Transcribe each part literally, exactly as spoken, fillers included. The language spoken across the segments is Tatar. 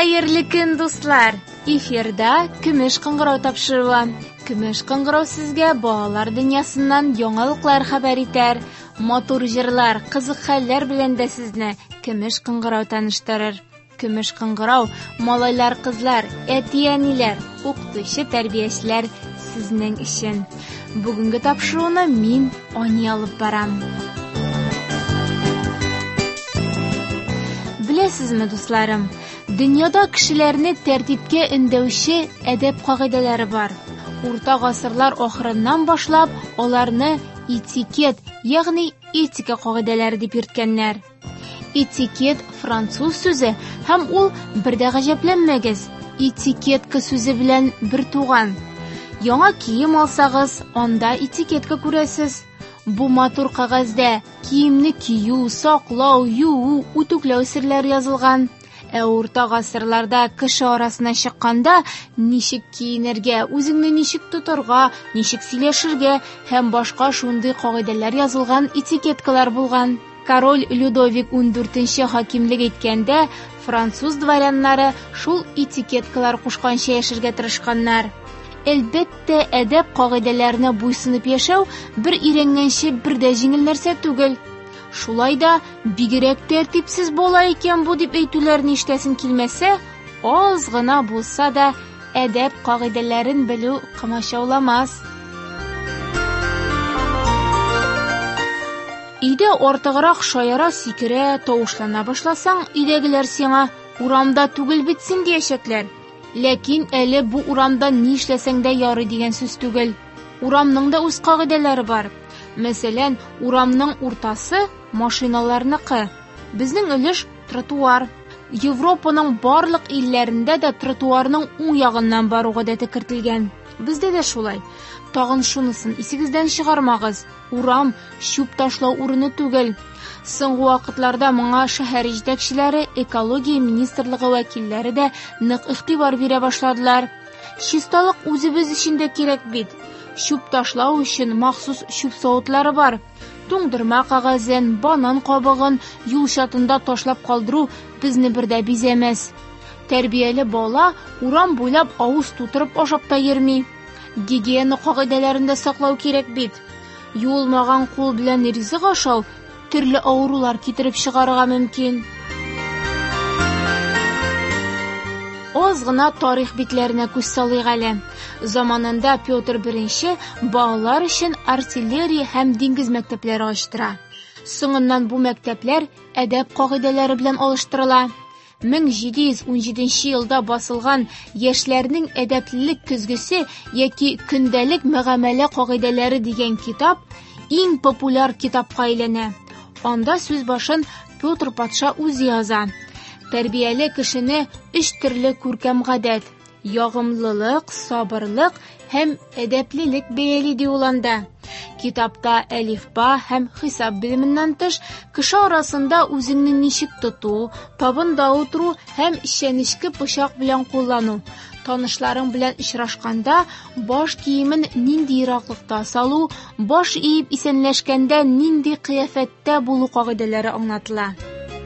Хәерле көн, дуслар! Эфирда Көмеш кыңгырау тапшыруы. Көмеш кыңгырау сезгә балалар дөньясыннан яңалыклар хәбәр итәр. Матур җырлар, кызык хәлләр белән дә сезне Көмеш кыңгырау таныштырыр. Көмеш кыңгырау малайлар, кызлар, әти-әниләр, укытучы, тәрбиячеләр сезнең өчен. Бүгенге тапшыруны мин Ани алып барам. Беләсезме, дусларым, дөньяда кешеләрне тәртипкә өндәүче әдәп кагыйдәләре бар. Урта гасырлар ахырыннан башлап, аларны этикет, ягъни этика кагыйдәләре дип йөрткәннәр. Этикет француз сүзе, һәм ул бер дә гаҗәпләнмәгез, этикетка сүзе белән бер туган. Яңа кием алсагыз, анда этикетка күрәсез. Бу матур кагазда киемне кию, саклау, юу, үтүкләү серләре язылган. Ә урта гасырларда кеше арасына чыкканда ничек киенергә, үзеңне ничек тотарга, ничек сөйләшергә һәм башка шундый кагыйдәләр язылган этикеткалар булган. Король Людовик ундүртенче хакимлек иткәндә француз дворяннары шул этикеткалар кушканча яшәргә тырышканнар. Әлбәттә, әдәп кагыйдәләренә буйсынып яшәү бер ирәнгәнче бер дә җиңел нәрсә түгел. Шулай да бигрәк тәртипсез бала икән бу дип әйтүләрне ишетәсең килмәсә, аз гына булса да әдәп кагыйдәләрен белү комачауламас. Өйдә артыграк шаяра, сикерә, тавышлана башласаң, өйдәгеләр сиңа урамда түгел битсен диячәкләр. Ләкин әле бу урамда ни эшләсәң дә ярый дигән сүз түгел. Урамның да үз кагыйдәләре бар. Мәсәлән, урамның уртасы машиналарныкы. Безнең өлеш тротуар. Европаның барлык илләрендә дә тротуарның уң ягыннан бару гадәте кертелгән. Бездә дә шулай. Тагын шунысын исегездән чыгармагыз. Урам чүп ташлау урыны түгел. Соңгы вакытларда моңа шәһәр җитәкчеләре, экология министрлыгы вәкилләре дә нык игътибар бирә башладылар. Чисталык үзебез өчен дә кирәк бит. Чүп ташлау өчен махсус чүп савытлары бар. Туңдырма кагазын, банан кабыгын юл чатында ташлап калдыру безне бердә бизәмәс. Тәрбияле бала урам буйлап авыз тутырып ашап та йөрми. Гигиена кагыйдәләрен дә саклау кирәк бит. Юылмаган кул белән ризык ашау төрле авырулар китереп чыгарырга мөмкин. Аз гына тарих битләренә күз салыйк әле. Заманында Петр беренче балалар өчен артиллерия һәм диңгез мәктәпләре ачтыра. Соңыннан бу мәктәпләр әдәп кагыйдәләре белән алыштырыла. мең җиде йөз унҗиденче елда басылган Яшьләрнең әдәплелек көзгесе яки көндәлек мөгамәлә кагыйдәләре дигән китап иң популяр китапка әйләнә. Анда сүз башын Петр патша үзе яза. Тәрбияле кешене өч төрле күркәм гадәт, ягымлылык, сабырлык һәм әдәплелек бәяли ди ул анда. Китапта әлифба һәм хисап белеменнән тыш кеше арасында үзеңне ничек тоту, табында утыру һәм чәнечке пычак белән куллану, танышларың белән очрашканда баш киемен нинди ераклыкта салу, баш иеп исәнләшкәндә нинди кыяфәттә булу кагыйдәләре аңлатыла.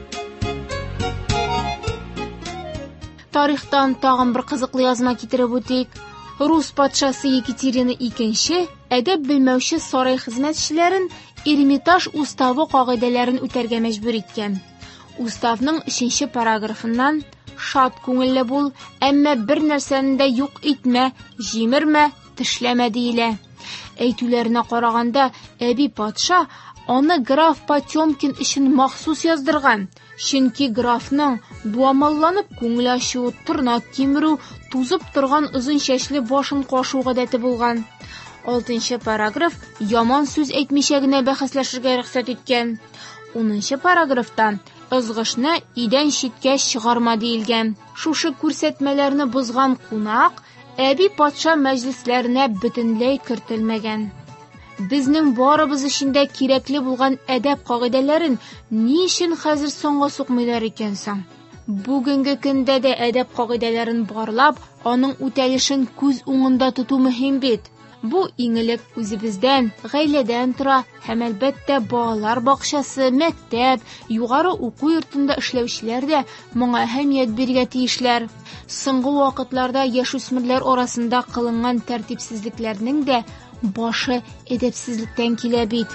Тарихтан тагын бер кызыклы язма китереп үтик. Рус патшасы Екатерина икенче әдәп белмәүче сарай хезмәтчеләрен Эрмитаж уставы кагыйдәләрен үтәргә мәҗбүр иткән. Уставның өченче параграфыннан шат күңелле бул, әмма бер нәрсәне дә юк итмә, җимермә, тешләмә диелә. Әйтүләренә караганда, әби патша аны граф Потёмкин өчен махсус яздырган. Чөнки графның дуамалланып күңел ачу, тырнак кимерү, тузып торган озын чәчле башын кашу гадәте булган. алтынчы параграф яман сүз әйтмичә генә бәхәсләшергә рөхсәт иткән. унынчы параграфта ызгышны идән читкә чыгарма диелгән. Шушы күрсәтмәләрне бозган кунак әби патша мәҗлесләренә бөтенләй кертелмәгән. Безнең барыбыз өчен дә кирәкле булган әдәп кагыйдәләрен ни өчен хәзер соңга сукмыйлар икән соң? Бүгенге көндә дә әдәп кагыйдәләрен барлап, аның үтәлешен күз уңында тоту мөһим бит. Бу иңелек үзебездән, гаиләдән тора, һәм әлбәттә балалар бакчасы, мәктәп, югары уку йортында эшләүчеләр дә моңа әһәмият бирергә тиешләр. Соңгы вакытларда яшүсмерләр арасында кылынган тәртипсезлекләрнең дә башы әдәпсезлектән килә бит.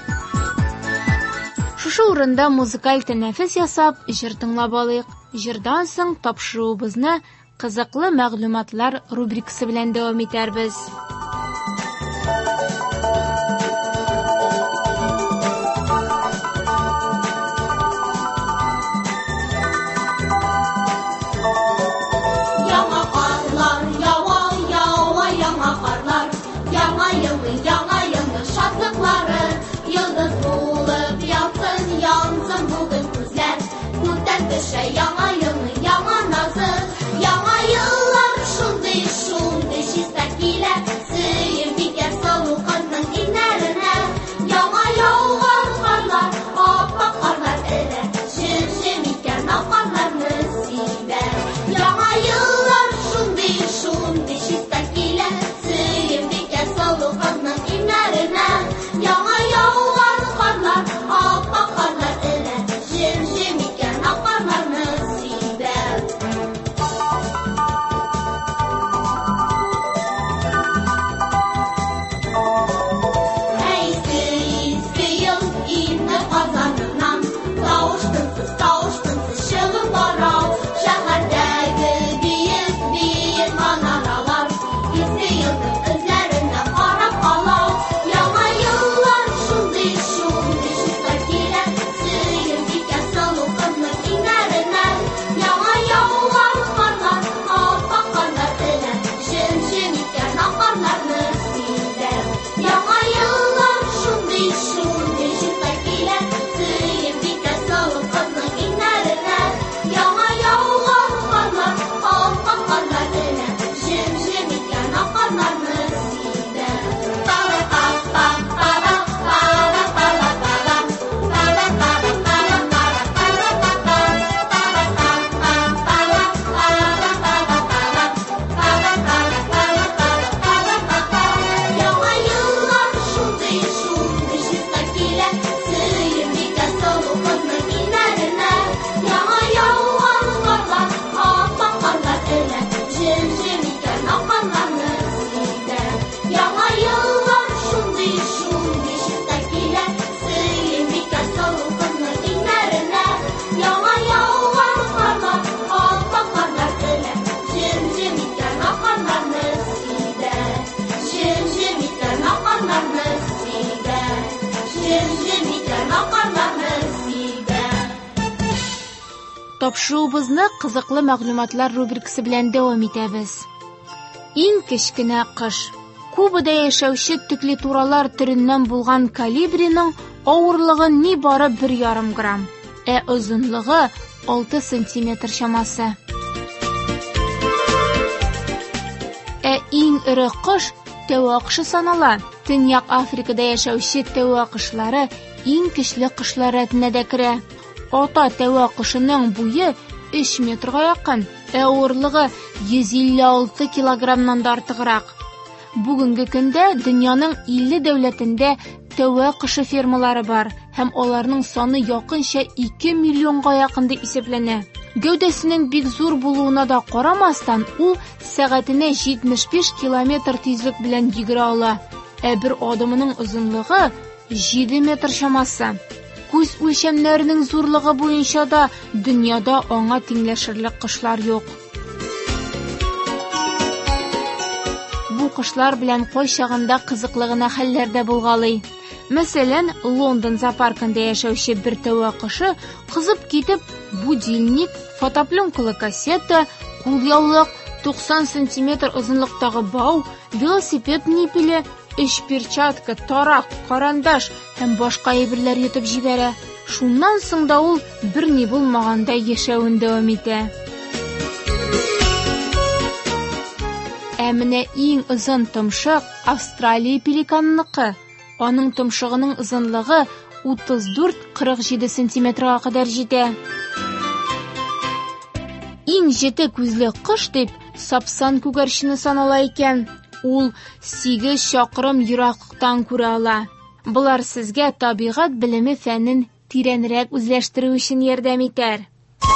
Шушы урында музыкаль тәнәфес ясап, җыр тыңлап алыйк. Җырдан соң тапшыруыбызны кызыклы мәгълүматлар рубрикасы белән дәвам итәрбез. Яңа елны, яңа назы, яңа еллар шундый, шундый чиста килә, сөеп бикәр салу кызның иннәренә. Яңа яуган карлар, аппак карлар эрә, җем-җем икән аккарларны сибә. Яңа еллар шундый, шундый чиста килә, сөеп бикәр салу кызның иннәренә. Яңа яуган карлар, аппак карлар эрә, җем-җем икән аккарларны сибә. Әйсе изге ел инде казаныннан, тавыш-тынсыз, тавыш-тынсыз чыгып бара. Шәһәрдәге биек, биек манаралар, изге елның эзләренә карап кала. Яңа еллар шундый, шундый чиста килә, сөеп бикәр салу кызның иннәренә. Яңа яуган карлар, аппак карлар эрә, җем-җем икән аккарларны сибә. Яңа еллар шундый, шундый чиста килә, сөеп бикәр салу кызның иннәренә. Яңа яуган карлар, аппак карлар эрә, җем-җем икән аккарларны сибә. Пара-па-па-пара, пара-пара-пара, яңа еллар шундый, шундый чиста килә, сөеп бикәр салу кызның иннәренә. Яңа яуган карлар, аппак карлар эрә, җем-җем икән аккарларны сибә. Яңа еллар шундый, шундый чиста килә, сөеп бикәр салу кызның иннәренә. Яңа яуган карлар, аппак карлар эрә, җем-җем икән аккарларны сибә. Җем-җем икән аккарларны сибә. Җем-җем икән аккарларны сибә. Тапшыруыбызны кызыклы мәгълүматлар рубрикасы белән дәвам итәбез. Иң кечкенә кош. Кубада яшәүче төкле туралар төреннән булган калибриның авырлыгы нибары бер ярым грамм, ә озынлыгы алты сантиметр чамасы. Ә иң ире кош тәвә кошы санала. Төньяк Африкада яшәүче тәвә кошлары иң көчле кошлар рәтенә дә керә. Ата тәвә кошының буе өч метрга якын, ә авырлыгы йөз илле алты килограммнан да артыграк. Бүгенге көндә дөньяның илле дәүләтендә тәвә кошы фермалары бар, һәм аларның саны якынча ике миллионга якын дип исәпләнә. Гәүдәсенең бик зур булуына да карамастан, ул сәгатенә җитмеш биш километр тизлек белән йөгерә ала, ә бер адымының озынлыгы җиде метр чамасы. Күз үлчәмнәренең зурлыгы буенча да дөньяда аңа тиңләшерлек кошлар юк. Бу кошлар белән кайчагында кызыклы гына хәлләр дә булгалый. Мәсәлән, Лондон зоопаркында яшәүче бер тәвә кошы кызып китеп, будильник, фотопленкалы кассета, кулъяулык, туксан сантиметр озынлыктагы бау, велосипед нипеле, өч перчатка, тарак, карандаш һәм башка әйберләр йотып җибәрә. Шуннан соң да ул берни булмагандай яшәвен дәвам итә. Ә менә иң озын томшык Австралия пеликанныкы. Аның томшыгының озынлыгы утыз дүрт - кырык җиде сантиметрга кадәр җитә. Иң җете күзле кош дип Сапсан күгәрчене санала икән. ул сигез чакрым ераклыктан күрә ала. Булар сезгә табигать белеме фәнен тирәнрәк үзләштерү өчен ярдәм итәр.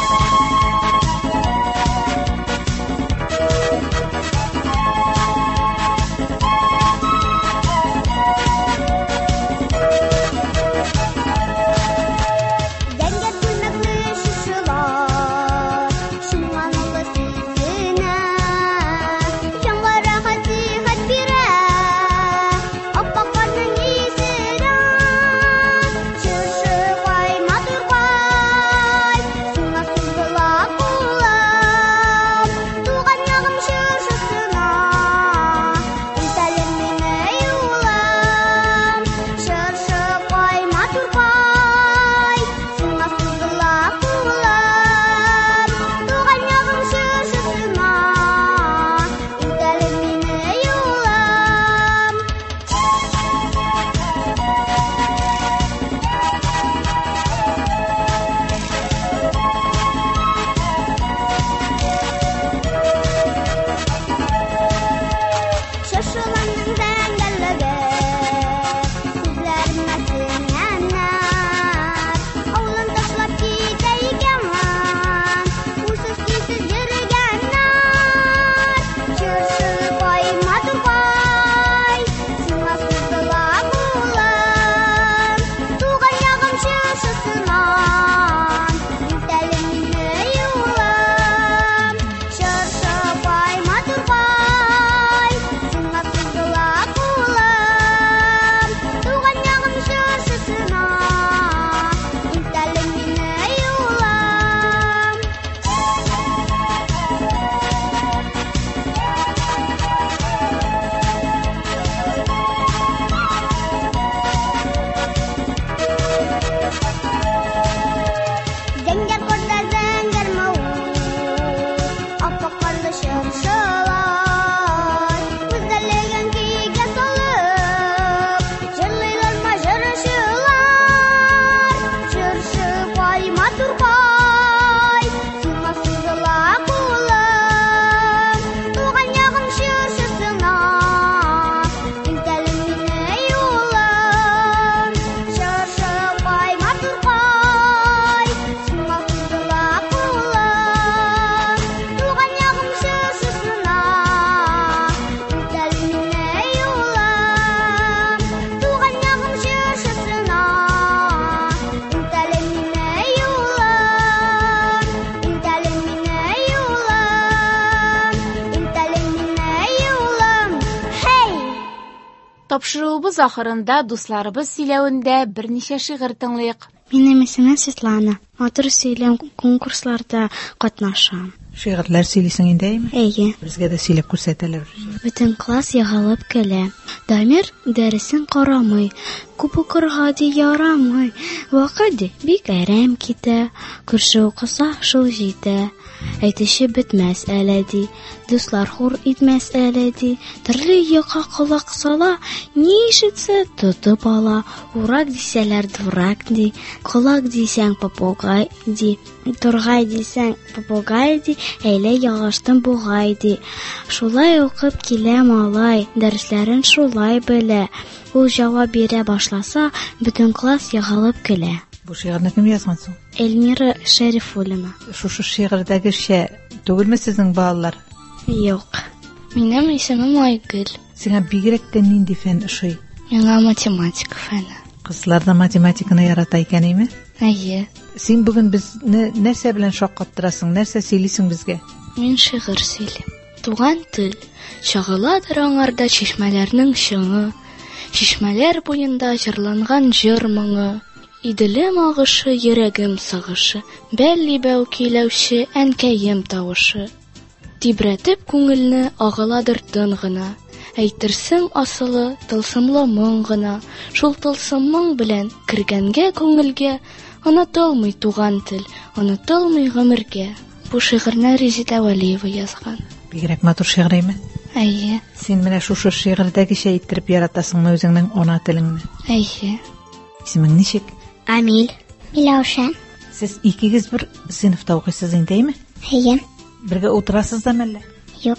Тапшыруыбыз ахырында дусларыбыз сөйләвендә берничә шигырь тыңлыйк. Минем исемем Светлана. Матур сөйләм конкурсларда катнашам. Шигырьләр сөйлисең инде, әйме? Әйе. Безгә дә сөйләп күрсәтәләр. Бөтен класс ягалып көлә. Дамир дәресен карамый. Күп укырга ди ярамый. Вакыт ди бик әрәм китә. Күрше укыса шул җитә. Әйтүче бетмәс әле ди. Дуслар хур итмәс әле ди. Төрле якка колак сала, ни ишетсә тотып ала. Урак дисәләр дурак ди. Колак дисәң попугай ди. Тургай дисәң попугай ди. Әйлә ягаштан бугай ди. Шулай укып килә малай, дәресләрен шулай белә. Ул җавап бирә башласа, бөтен класс ягалып көлә. Бу шигырьне кем язган соң? Эльмира Шәрифуллина. Шушы шигырьдәгечә түгелме сезнең балалар? Юк. Минем исемем Айгөл. Сиңа бигрәк тә нинди фән ошый? Миңа математика фәне. Кызлар да математиканы ярата икән, әйме? Әйе. Син бүген безне нәрсә белән шаккаттырасың? Нәрсә сөйлисең безгә? Мин шигырь сөйлим. Туган тел. Чагыладыр аңарда чишмәләрнең шыңы. Чишмәләр буенда җырланган җыр моңы. Иделем агышы, йөрәгем сагышы, бәлли бәү көйләүче әнкәем тавышы. Тибрәтеп күңелне агыладыр тын гына. Әйтерсең асылы тылсымлы моң гына. Шул тылсым моң белән кергәнгә күңелгә, онытылмый туган тел, онытылмый гомергә. Бу шигырьне Резеда Валиева язган. Бигрәк матур шигырь, әйме? Әйе. Син менә шушы шигырьдәгечә иттереп яратасыңмы үзеңнең ана телеңне? Әйе. Исемең ничек? Амил. Миләүшә. Сез икегез бер сыйныфта укыйсыз инде, әйме? Әйе. Бергә утырасыз да мәллә? Юк.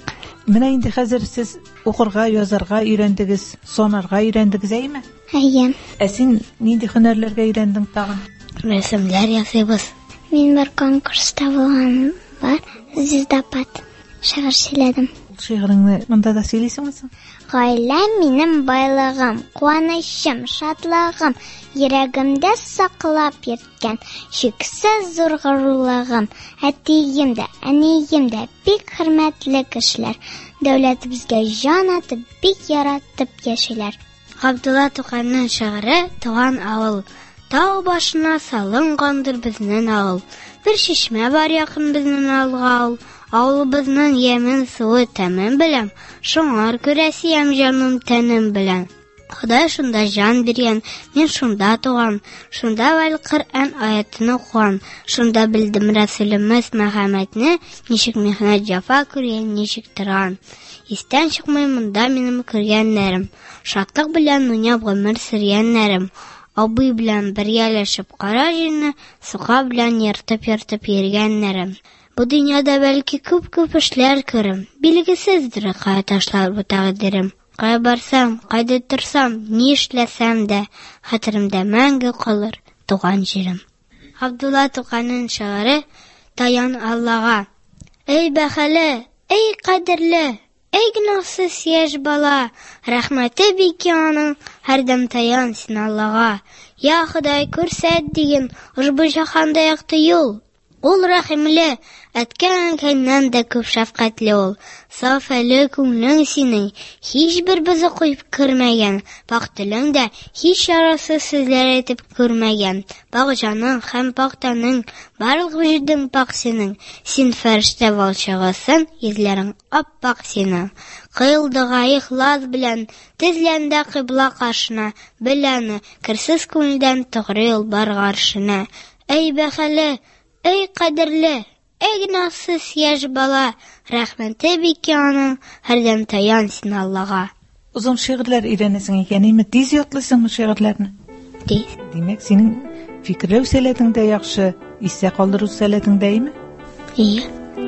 Менә инде хәзер сез укырга, язарга өйрәндегез, санарга өйрәндегез, әйме? Әйе. Ә син нинди һөнәрләргә өйрәндең тагын? Рәсемләр ясыйбыз. Мин бер конкурста булган бар, звездопад. Шигырь сөйләдем. Шигыреңне монда да сөйлисеңме соң? Гаиләм минем байлыгым, куанычым, шатлыгым, йөрәгемдә саклап йөрткән чиксез зур горурлыгым. Әтием дә, әнием дә бик хөрмәтле кешеләр. Дәүләтебезгә җан атып, бик яратып яшиләр. Габдулла Тукайның шигыре «Туган авыл». Тау башына салынгандыр безнең авыл. Бер чишмә бар якын безнең авылга. Авылыбызның ямен суы тәмен беләм, шуңар күрә сөям җаным тәнем белән. Ходай шунда җан биргән, мин шунда туган, шунда вәл Коръән аятын укыган, шунда белдем Рәсүлебез Мөхәммәдне, ничек михнәт җәфа күргән, ничек торган. Истән чыкмый монда минем күргәннәрем, шатлык белән уйнап гомер сөргәннәрем. Абый белән бергәләшеп кара җирне, сука белән йөртеп-йөртеп йөргәннәрем. Бу дөньяда бәлки күп-күп эшләр күрем, билгесездер кая ташлар бу тәкъдирем. Кая барсам, кайда торсам, ни эшләсәм дә, хәтеремдә мәңге калыр туган җирем. Габдулла Тукайның шигыре «Таян Аллага». Эй бәхәле, эй кадерле, эй гөнаһсыз яшь бала, рәхмәте бик аның, һәрдәм таян син Аллага. Я Ходай, күрсәт диген, ушбу җаһанда якты юл. Ул рәхимле, әткән кәйнән дә күп шәфкатьле ул. Саф әле күңлең синең, һичбер безе куйып кермәгән. Пак телең дә һич ярасыз сүзләр әйтеп күрмәгән. Пак җаның һәм пак тәнең, барлык вөҗүдең пак синең. Син фәрештә балчыгысың, йөзләрең ап-пак синең. Кыйлдыга ихлас белән, тезләндә кыйбла каршына, беләне, керсез күңелдән тугры юл бар гаршына. Эй бәхәле, эй кадерле, эй гөнаһсыз яшь бала, рәхмәте бик аның, һәрдәм таян син Аллага. Узын шигырьләр өйрәнәсең икән, әйме тиз ятлыйсыңмы шигырьләрне? Тиз. Димәк, синең фикерләү сәләтең дә яхшы, исә калдыру сәләтең дә әйме? Ие.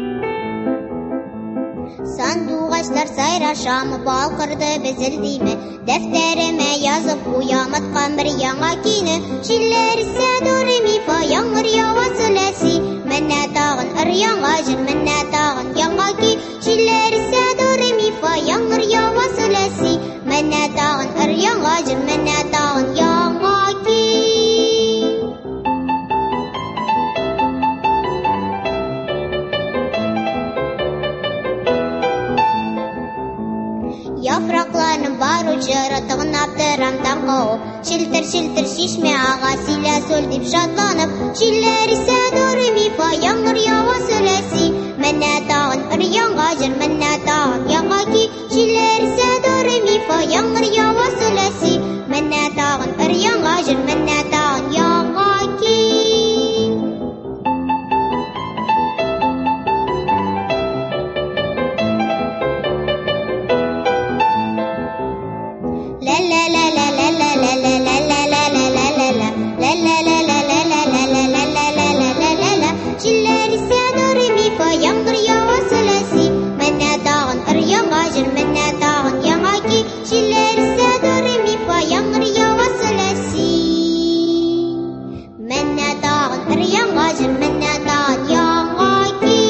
Сандугачлар сайрашамы, балкырды безелдиме, дәфтәремә язып куяматкан бер яңа көйне. Җилләр исә до ре ми фа, яңгыр ява сөләси, менә тагын ыр-яңа җыр, менә тагын яңа көй. Җилләр исә до ре ми фа, яңгыр ява сөләси, менә тагын ыр-яңа җыр, менә тагын яңа көй. Яфракларның бар уҗыры тыгнап тырамдан кауып, челтер-челтер чишмә ага силә сөл дип шатланып. Җилләр исә до ре ми фа, яңгыр ява сөләси, менә тагын ыр-яңа җыр, менә тагын яңа көй. Җилләр исә до ре ми фа, яңгыр ява сөләси, менә тагын ыр-яңа җыр, менә тагын яңа көй. Җилләр исә до ре ми фа, яңгыр ява сөләси, менә тагын ыр-яңа җыр, менә тагын яңа көй. Җилләр исә до ре ми фа, яңгыр ява сөләси, менә тагын ыр-яңа җыр, менә тагын яңа көй.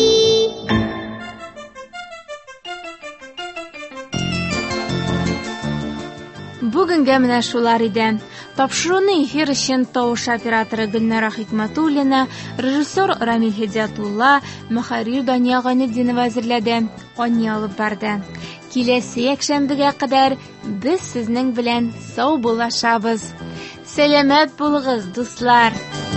Бүгенгә менә шулар иде. Тапшыруны эфир өчен тавыш операторы Гөлнара Хикмәтуллина, режиссер Рамил Һидиятулла, мөхәррир Дания Гайнетдинова әзерләде, Ания алып барды. Киләсе якшәмбегә кадәр без сезнең белән сау булашабыз. Сәламәт булыгыз, дуслар!